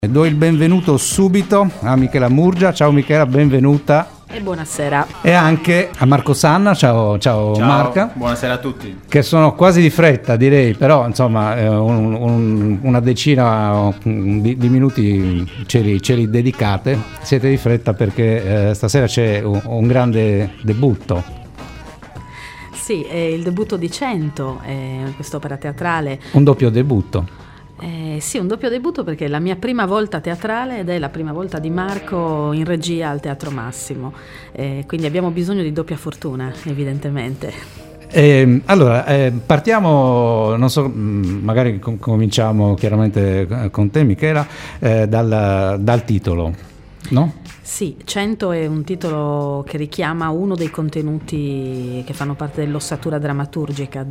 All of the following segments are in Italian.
Do il benvenuto subito a Michela Murgia. Ciao Michela, benvenuta. E buonasera. E anche a Marco Sanna. Ciao Marca. Buonasera a tutti. Che sono quasi di fretta, direi, però insomma una decina di minuti ce li dedicate. Siete di fretta perché stasera c'è un grande debutto. Sì, è il debutto di 100, quest'opera teatrale. Un doppio debutto. Sì, un doppio debutto perché è la mia prima volta teatrale ed è la prima volta di Marco in regia al Teatro Massimo, quindi abbiamo bisogno di doppia fortuna, evidentemente. Allora, partiamo, non so, magari cominciamo chiaramente con te Michela, dal titolo, no? Sì, 100 è un titolo che richiama uno dei contenuti che fanno parte dell'ossatura drammaturgica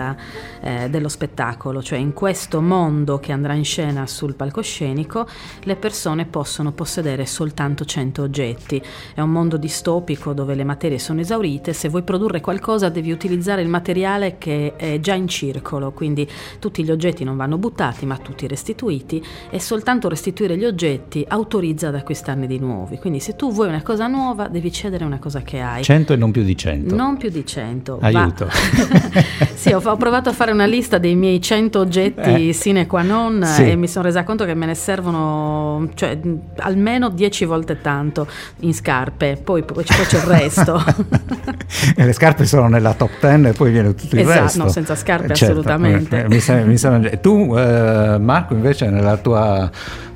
dello spettacolo, cioè in questo mondo che andrà in scena sul palcoscenico le persone possono possedere soltanto 100 oggetti. È un mondo distopico dove le materie sono esaurite, se vuoi produrre qualcosa devi utilizzare il materiale che è già in circolo, quindi tutti gli oggetti non vanno buttati ma tutti restituiti, e soltanto restituire gli oggetti autorizza ad acquistarne di nuovi. Quindi se tu vuoi una cosa nuova devi cedere una cosa che hai. 100 e non più di 100. Non più di 100. Aiuto. Sì, ho provato a fare una lista dei miei 100 oggetti sine qua non, sì. E mi sono resa conto che me ne servono, cioè, almeno 10 volte tanto in scarpe, poi c'è il resto. E le scarpe sono nella top 10 e poi viene tutto il resto. No, senza scarpe certo, assolutamente. Mi sembra. Tu Marco invece nella tua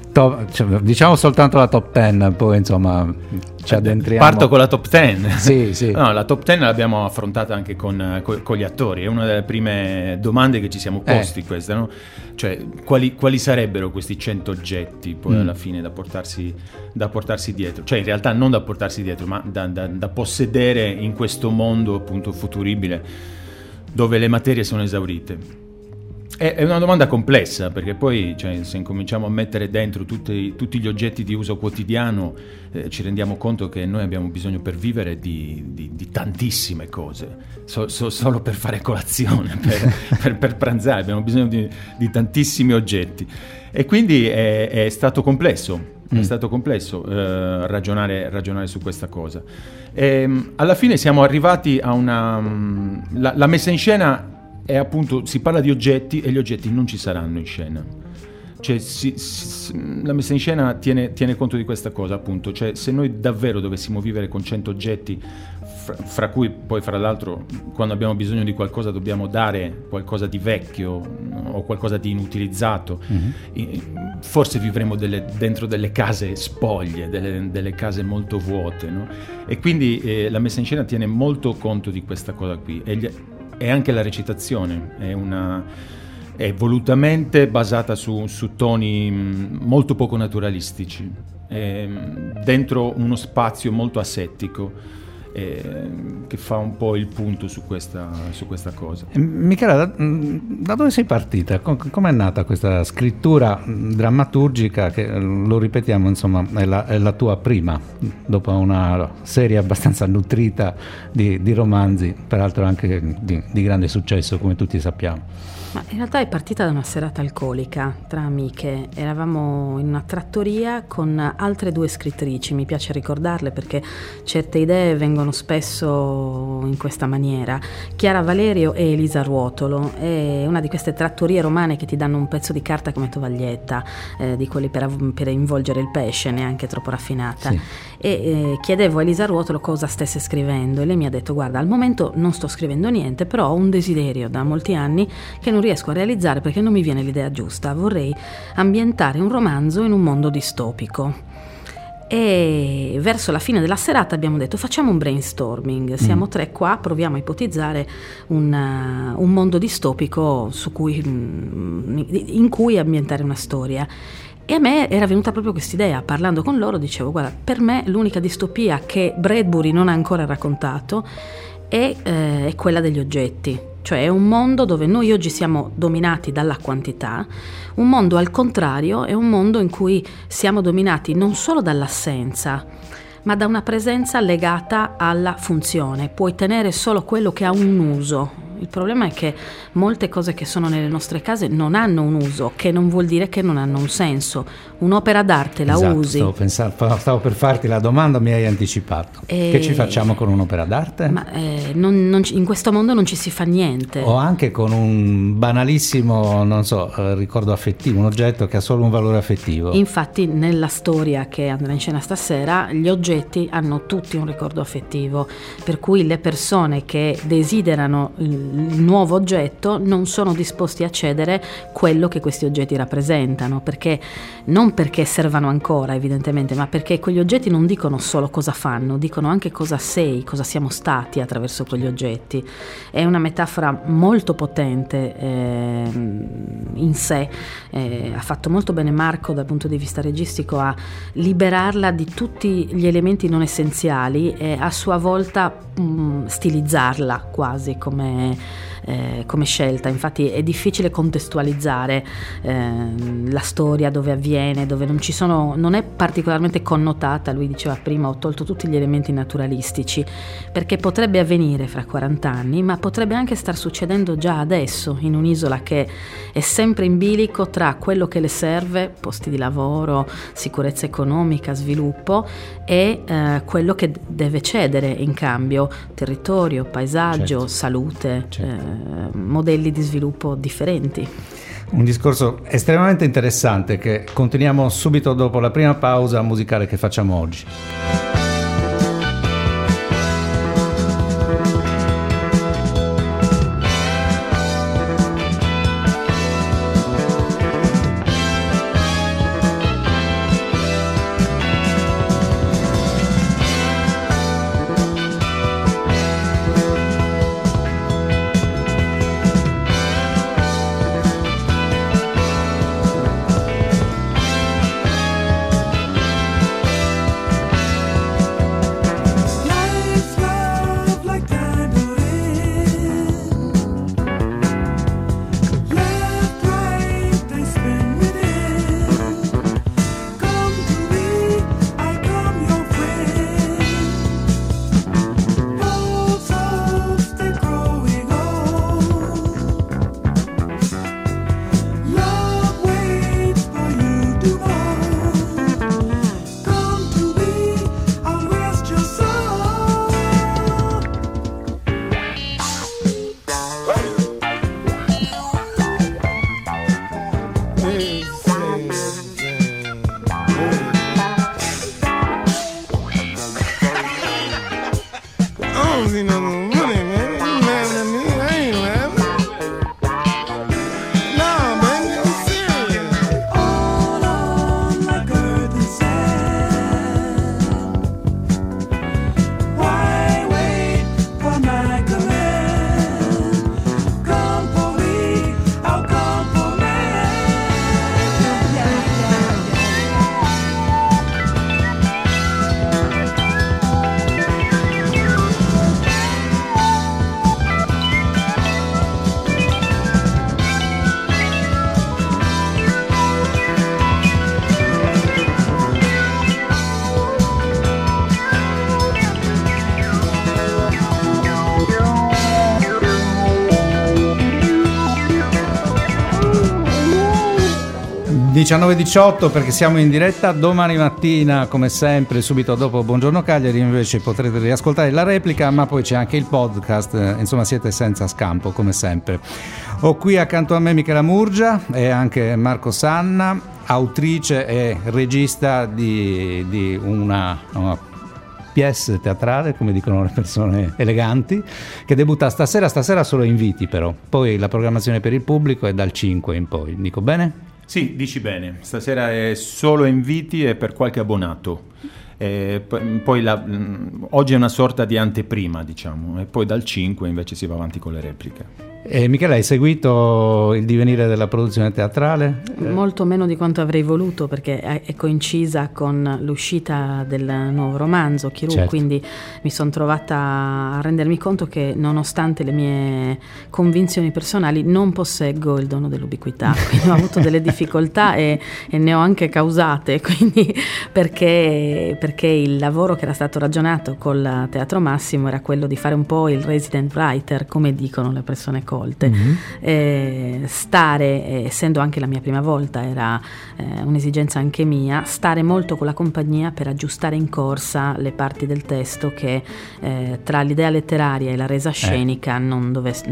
diciamo soltanto la top 10, poi insomma ci addentriamo. Parto con la top 10. Sì. No, la top 10 l'abbiamo affrontata anche con gli attori. È una delle prime domande che ci siamo posti questa, no? Cioè quali sarebbero questi 100 oggetti poi alla fine da portarsi dietro, cioè in realtà non da portarsi dietro ma da possedere in questo mondo appunto futuribile dove le materie sono esaurite. È una domanda complessa, perché poi se incominciamo a mettere dentro tutti gli oggetti di uso quotidiano ci rendiamo conto che noi abbiamo bisogno per vivere di tantissime cose, solo per fare colazione, per pranzare, abbiamo bisogno di tantissimi oggetti, e quindi è stato complesso. È stato complesso ragionare su questa cosa. Alla fine siamo arrivati a la messa in scena. E appunto si parla di oggetti e gli oggetti non ci saranno in scena, cioè la messa in scena tiene conto di questa cosa, appunto, cioè se noi davvero dovessimo vivere con 100 oggetti fra cui poi fra l'altro quando abbiamo bisogno di qualcosa dobbiamo dare qualcosa di vecchio o qualcosa di inutilizzato, forse vivremo dentro delle case spoglie, delle case molto vuote, no? E quindi la messa in scena tiene molto conto di questa cosa qui, e anche la recitazione è volutamente basata su toni molto poco naturalistici, dentro uno spazio molto asettico, che fa un po' il punto su questa cosa. Michela, da dove sei partita? Com'è nata questa scrittura drammaturgica che, lo ripetiamo, insomma, è la tua prima, dopo una serie abbastanza nutrita di romanzi, peraltro anche di grande successo, come tutti sappiamo? Ma in realtà è partita da una serata alcolica tra amiche. Eravamo in una trattoria con altre due scrittrici, mi piace ricordarle perché certe idee vengono spesso in questa maniera. Chiara Valerio e Elisa Ruotolo. È una di queste trattorie romane che ti danno un pezzo di carta come tovaglietta, di quelli per involgere il pesce, neanche troppo raffinata. Sì. E chiedevo a Elisa Ruotolo cosa stesse scrivendo e lei mi ha detto: guarda, al momento non sto scrivendo niente, però ho un desiderio da molti anni che non riesco a realizzare perché non mi viene l'idea giusta. Vorrei ambientare un romanzo in un mondo distopico. E verso la fine della serata abbiamo detto: facciamo un brainstorming, siamo tre qua, proviamo a ipotizzare un mondo distopico in cui ambientare una storia. E a me era venuta proprio quest'idea. Parlando con loro dicevo: guarda, per me l'unica distopia che Bradbury non ha ancora raccontato è quella degli oggetti. Cioè è un mondo dove noi oggi siamo dominati dalla quantità, un mondo al contrario è un mondo in cui siamo dominati non solo dall'assenza, ma da una presenza legata alla funzione. Puoi tenere solo quello che ha un uso, Il problema è che molte cose che sono nelle nostre case non hanno un uso, che non vuol dire che non hanno un senso. Un'opera d'arte la usi. Stavo per farti la domanda, mi hai anticipato. Che ci facciamo con un'opera d'arte? Ma in questo mondo non ci si fa niente. O anche con un banalissimo, ricordo affettivo, un oggetto che ha solo un valore affettivo. Infatti nella storia che andrà in scena stasera gli oggetti hanno tutti un ricordo affettivo, per cui le persone che desiderano il nuovo oggetto non sono disposti a cedere quello che questi oggetti rappresentano, non perché servano ancora evidentemente, ma perché quegli oggetti non dicono solo cosa fanno, dicono anche cosa sei, cosa siamo stati attraverso quegli oggetti. È una metafora molto potente in sé, ha fatto molto bene Marco dal punto di vista registico a liberarla di tutti gli elementi non essenziali e a sua volta stilizzarla quasi come scelta. Infatti è difficile contestualizzare la storia dove avviene, dove non è particolarmente connotata. Lui diceva prima: ho tolto tutti gli elementi naturalistici, perché potrebbe avvenire fra 40 anni, ma potrebbe anche star succedendo già adesso in un'isola che è sempre in bilico tra quello che le serve, posti di lavoro, sicurezza economica, sviluppo, e quello che deve cedere in cambio: territorio, paesaggio, salute, modelli di sviluppo differenti. Un discorso estremamente interessante che continuiamo subito dopo la prima pausa musicale che facciamo oggi. Sì. 19:18 perché siamo in diretta. Domani mattina, come sempre, subito dopo Buongiorno Cagliari, invece potrete riascoltare la replica, ma poi c'è anche il podcast, insomma siete senza scampo come sempre. Ho qui accanto a me Michela Murgia e anche Marco Sanna, autrice e regista di una pièce teatrale, come dicono le persone eleganti, che debutta stasera solo inviti, però poi la programmazione per il pubblico è dal 5 in poi. Dico bene? Sì, dici bene, stasera è solo inviti e per qualche abbonato. Poi oggi è una sorta di anteprima, diciamo, e poi dal 5 invece si va avanti con le repliche. Michele, hai seguito il divenire della produzione teatrale? Molto meno di quanto avrei voluto, perché è coincisa con l'uscita del nuovo romanzo Chirù, certo. Quindi mi sono trovata a rendermi conto che, nonostante le mie convinzioni personali, non posseggo il dono dell'ubiquità, quindi ho avuto delle difficoltà e ne ho anche causate, quindi perché il lavoro che era stato ragionato col Teatro Massimo era quello di fare un po' il resident writer, come dicono le persone colte. Stare, essendo anche la mia prima volta, era un'esigenza anche mia, stare molto con la compagnia per aggiustare in corsa le parti del testo che tra l'idea letteraria e la resa scenica non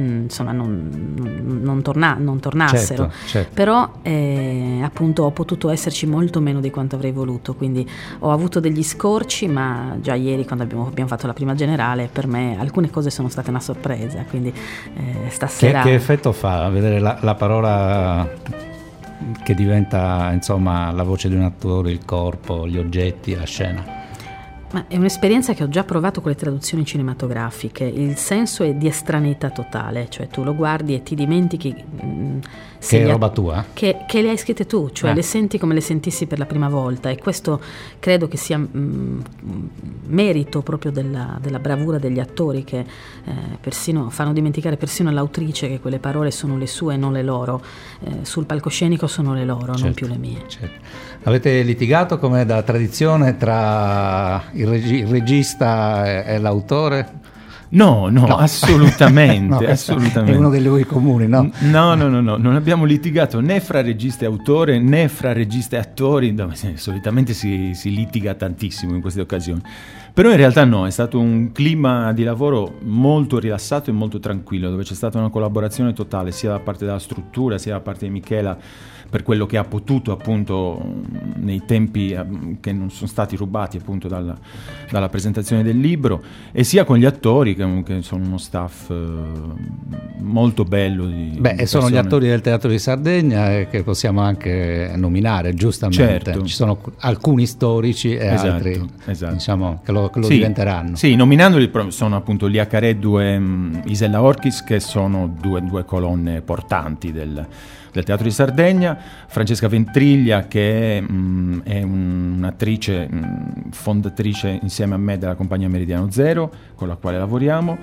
tornassero. Certo. Però appunto ho potuto esserci molto meno di quanto avrei voluto, quindi ho avuto degli scorci, ma già ieri, quando abbiamo fatto la prima generale, per me alcune cose sono state una sorpresa, quindi stasera... Che effetto fa vedere la parola che diventa, insomma, la voce di un attore, il corpo, gli oggetti, la scena? Ma è un'esperienza che ho già provato con le traduzioni cinematografiche. Il senso è di estraneità totale, cioè tu lo guardi e ti dimentichi che è roba tua? Che le hai scritte tu, cioè le senti come le sentissi per la prima volta, e questo credo che sia merito proprio della bravura degli attori, che persino fanno dimenticare persino all'autrice che quelle parole sono le sue e non le loro. Sul palcoscenico sono le loro, certo, non più le mie. Certo. Avete litigato, come da tradizione, tra il regista e l'autore? No, assolutamente, assolutamente. È uno dei luoghi comuni, no? No, non abbiamo litigato né fra regista e autore né fra regista e attori, dove solitamente si litiga tantissimo in queste occasioni. Però in realtà no, è stato un clima di lavoro molto rilassato e molto tranquillo, dove c'è stata una collaborazione totale sia da parte della struttura sia da parte di Michela, per quello che ha potuto, appunto, nei tempi che non sono stati rubati, appunto, dalla presentazione del libro, e sia con gli attori, che sono uno staff molto bello. E sono gli attori del Teatro di Sardegna, che possiamo anche nominare, giustamente. Certo. Ci sono alcuni storici e altri, diciamo, che lo diventeranno. Sì, nominandoli sono appunto Lia Careddu e Isella Orchis, che sono due colonne portanti del Teatro di Sardegna, Francesca Ventriglia, che è un'attrice fondatrice insieme a me della compagnia Meridiano Zero, con la quale lavoriamo,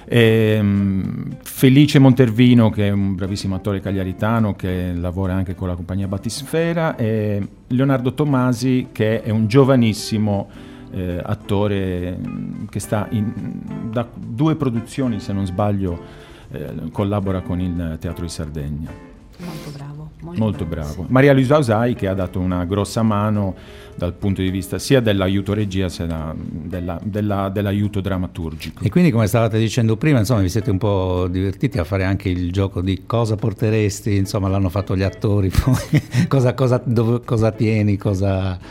Felice Montervino, che è un bravissimo attore cagliaritano che lavora anche con la compagnia Battisfera, e Leonardo Tomasi, che è un giovanissimo attore che sta da 2 produzioni, se non sbaglio, collabora con il Teatro di Sardegna. Molto bravo. Sì. Maria Luisa Ausai, che ha dato una grossa mano dal punto di vista sia dell'aiuto regia sia dell'aiuto drammaturgico. E quindi, come stavate dicendo prima, insomma, vi siete un po' divertiti a fare anche il gioco di cosa porteresti, insomma, l'hanno fatto gli attori, poi cosa tieni, cosa...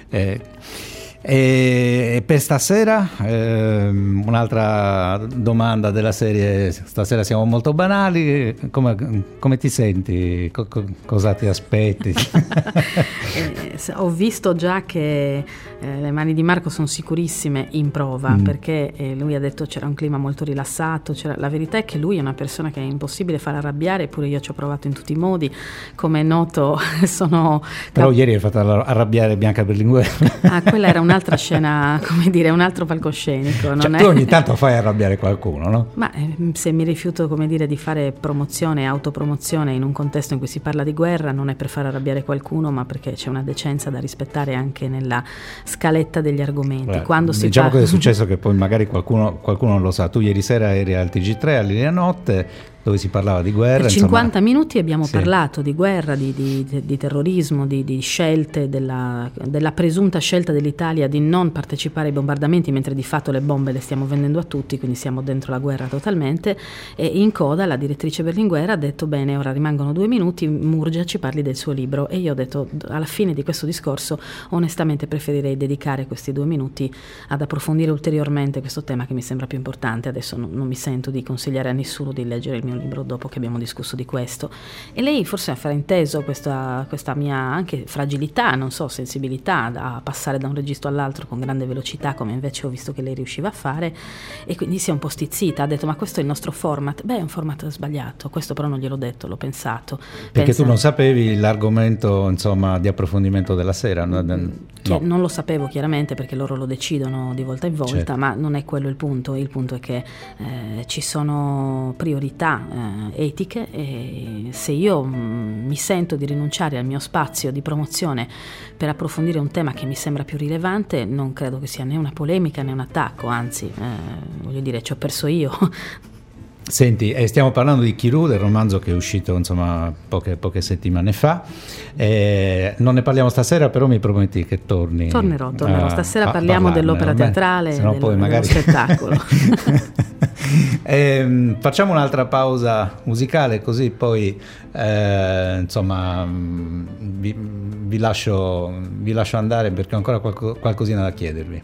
E per stasera un'altra domanda della serie: stasera siamo molto banali, come ti senti? Cosa ti aspetti? Ho visto già che le mani di Marco sono sicurissime in prova, perché lui ha detto c'era un clima molto rilassato. La verità è che lui è una persona che è impossibile far arrabbiare, eppure io ci ho provato in tutti i modi, come è noto. Però ieri hai fatto arrabbiare Bianca Berlinguer. Quella era un'altra scena, come dire, un altro palcoscenico. Tu ogni tanto fai arrabbiare qualcuno, no? Ma se mi rifiuto, come dire, di fare promozione, autopromozione in un contesto in cui si parla di guerra, non è per far arrabbiare qualcuno, ma perché c'è una decenza da rispettare anche nella scaletta degli argomenti. Quando diciamo che è successo che poi magari qualcuno non lo sa. Tu ieri sera eri al TG3 all'Linea Notte, dove si parlava di guerra. Per 50 minuti abbiamo parlato di guerra, di terrorismo, di scelte, della presunta scelta dell'Italia di non partecipare ai bombardamenti, mentre di fatto le bombe le stiamo vendendo a tutti, quindi siamo dentro la guerra totalmente. E in coda la direttrice Berlinguer ha detto: bene, ora rimangono 2 minuti, Murgia ci parli del suo libro. E io ho detto, alla fine di questo discorso, onestamente preferirei dedicare questi 2 minuti ad approfondire ulteriormente questo tema, che mi sembra più importante. Adesso non mi sento di consigliare a nessuno di leggere il mio mio libro dopo che abbiamo discusso di questo, e lei forse ha frainteso questa mia anche fragilità, non so, sensibilità a passare da un registro all'altro con grande velocità, come invece ho visto che lei riusciva a fare, e quindi si è un po' stizzita, ha detto: ma questo è il nostro format. Beh, è un format sbagliato, questo però non gliel'ho detto, l'ho pensato. Perché tu non sapevi l'argomento, insomma, di approfondimento della sera? No. Non lo sapevo chiaramente, perché loro lo decidono di volta in volta, certo. Ma non è quello il punto è che ci sono priorità etiche, e se io mi sento di rinunciare al mio spazio di promozione per approfondire un tema che mi sembra più rilevante, non credo che sia né una polemica né un attacco, anzi voglio dire, ci ho perso io. Senti, stiamo parlando di Chiru, del romanzo che è uscito insomma poche settimane fa. Non ne parliamo stasera, però mi prometti che torni. Tornerò. Stasera parliamo dell'opera teatrale, dello spettacolo. Facciamo un'altra pausa musicale, così poi insomma vi lascio andare, perché ho ancora qualcosina da chiedervi.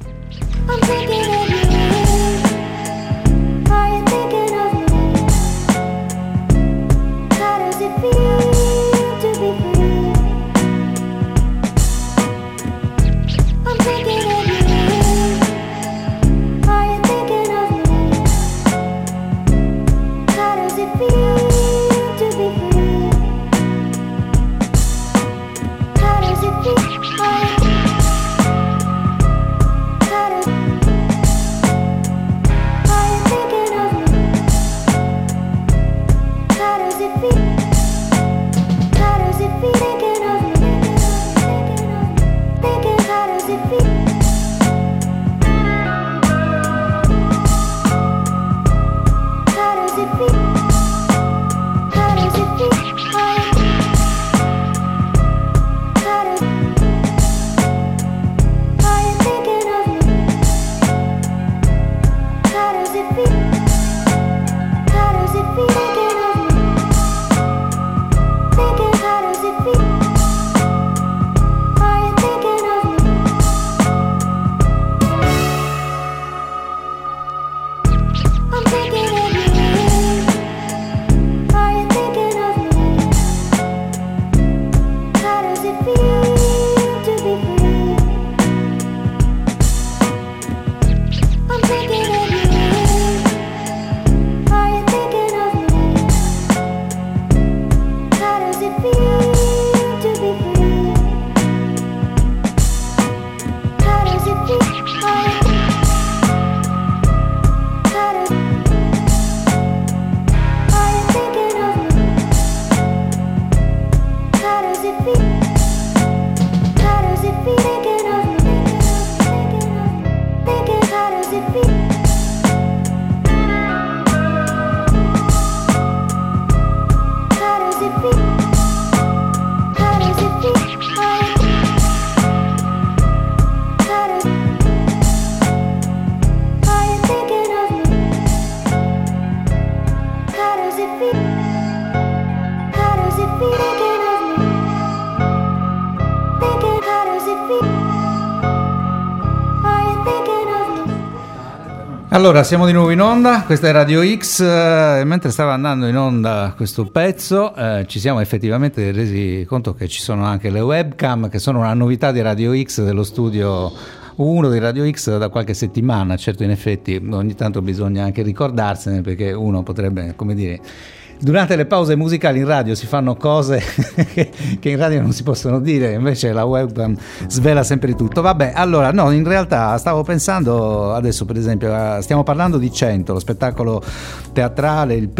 Allora, siamo di nuovo in onda, questa è Radio X, mentre stava andando in onda questo pezzo ci siamo effettivamente resi conto che ci sono anche le webcam, che sono una novità di Radio X, dello studio 1 di Radio X da qualche settimana. Certo, in effetti ogni tanto bisogna anche ricordarsene, perché uno potrebbe, come dire, durante le pause musicali in radio si fanno cose che in radio non si possono dire, invece la webcam svela sempre tutto. Vabbè, allora no, in realtà stavo pensando adesso, per esempio, stiamo parlando di 100, lo spettacolo teatrale, la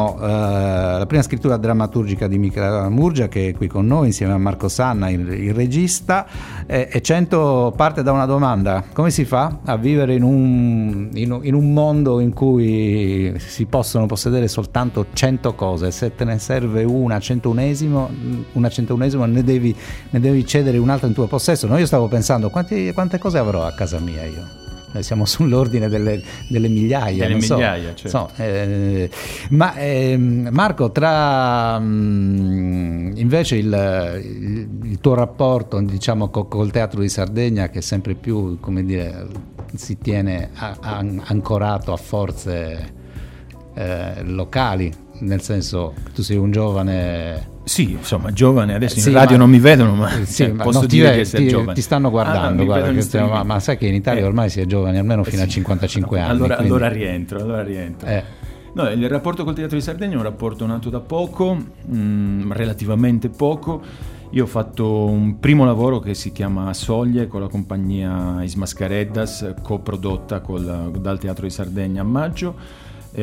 prima scrittura drammaturgica di Michela Murgia, che è qui con noi insieme a Marco Sanna, il regista, e 100 parte da una domanda: come si fa a vivere in un mondo in cui si possono possedere soltanto 100 cose? Se te ne serve una centunesima ne devi cedere un'altra in tuo possesso. No, io stavo pensando quante cose avrò a casa mia io. Siamo sull'ordine delle migliaia, certo. Ma Marco, tra invece il tuo rapporto, diciamo, col Teatro di Sardegna, che sempre più, come dire, si tiene ancorato a forze locali, nel senso, tu sei un giovane... Sì, insomma, giovane, adesso in radio non mi vedono, ma, posso dire che sei giovane. Ti stanno guardando, guarda, ma sai che in Italia ormai si è giovani almeno fino a 55 anni. Allora rientro. No, il rapporto col Teatro di Sardegna è un rapporto nato da poco, relativamente poco. Io ho fatto un primo lavoro che si chiama Soglie con la compagnia Is Mascareddas, coprodotta dal Teatro di Sardegna a maggio.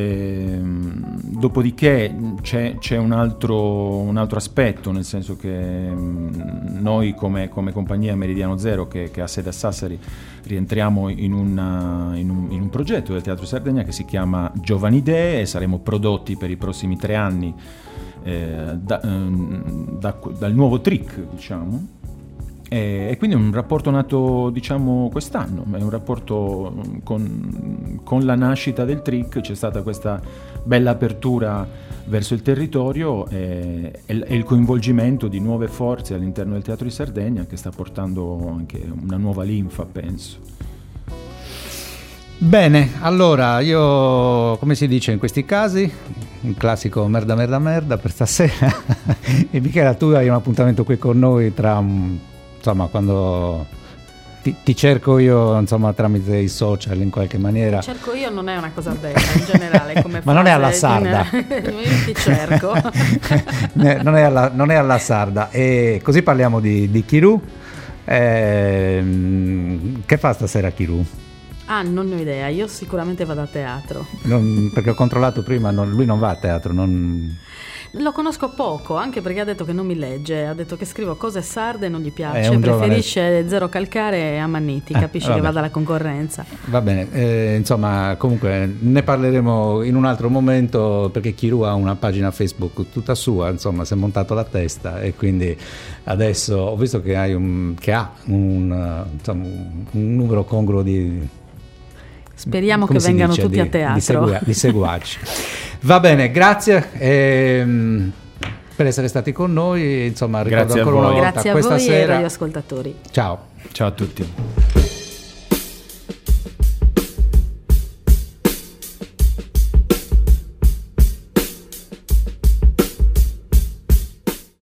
Dopodiché c'è un altro aspetto, nel senso che noi come compagnia Meridiano Zero, che ha sede a Sassari, rientriamo in un progetto del Teatro Sardegna che si chiama Giovani Idee, e saremo prodotti per i prossimi 3 anni dal nuovo TRIC, diciamo. E quindi è un rapporto nato, diciamo, quest'anno, è un rapporto con la nascita del TRIC, c'è stata questa bella apertura verso il territorio e il coinvolgimento di nuove forze all'interno del Teatro di Sardegna, che sta portando anche una nuova linfa, penso. Bene, allora io, come si dice in questi casi, un classico merda per stasera. E Michela, tu hai un appuntamento qui con noi insomma, quando ti cerco io, insomma, tramite i social in qualche maniera. Cerco io non è una cosa bella in generale come ma non è alla sarda. Io ti cerco. non è alla sarda. E così parliamo di Chiru. Che fa stasera Chiru? Non ne ho idea, io sicuramente vado a teatro. Perché ho controllato prima, lui non va a teatro, Lo conosco poco, anche perché ha detto che non mi legge, ha detto che scrivo cose sarde e non gli piace, preferisce Zero Calcare e Ammanniti, capisci che vada alla concorrenza. Va bene, insomma, comunque ne parleremo in un altro momento, perché Chiru ha una pagina Facebook tutta sua, insomma, si è montato la testa, e quindi adesso ho visto che ha un numero congruo di... Speriamo che vengano tutti a teatro. Di seguaci. Va bene, grazie per essere stati con noi. Insomma, ricordo ancora una volta, grazie a questa voi sera. e ai radioascoltatori. Ciao. Ciao a tutti.